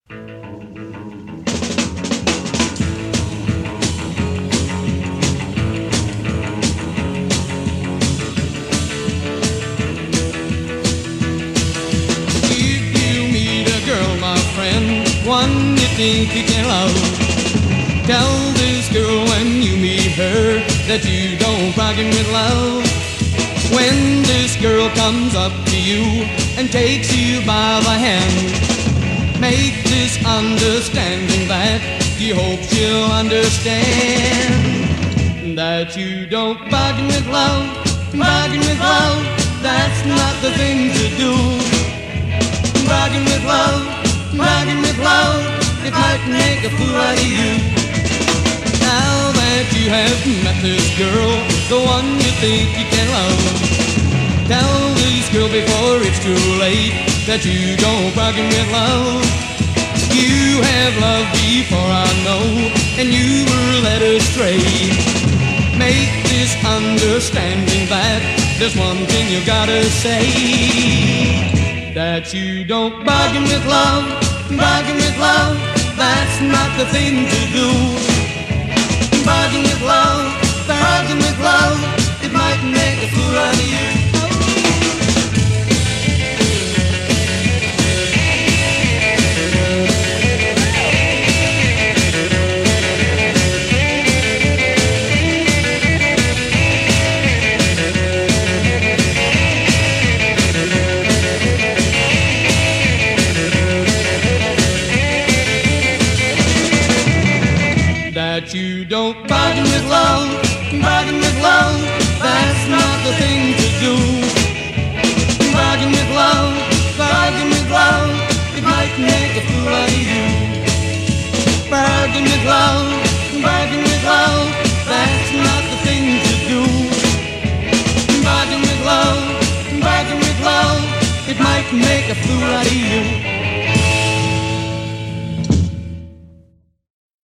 One you think you can love, tell this girl when you meet her that you don't bargain with love. When this girl comes up to you and takes you by the hand, make this understanding that you hope she'll understand that you don't bargain with love, bargain with love, that's not the thing to do. Bargain with love, bargain with love, it might make a fool out of you. Now that you have met this girl, the one you think you can love, tell this girl before it's too late that you don't bargain with love. You have loved before, I know, and you were led astray. Make this understanding that there's one thing you gotta say, that you don't bargain with love, bargain with love, that's not the thing to do. Bargain with love, bargain with love, it might make a fool out of you. That you don't bargain with love, bargain with love, that's not the thing to do. Bargain with love, bargain with love, it might make a fool out of you. Bargain with love, bargain with love, that's not the thing to do. Bargain with love, bargain with love, it might make a fool out of you.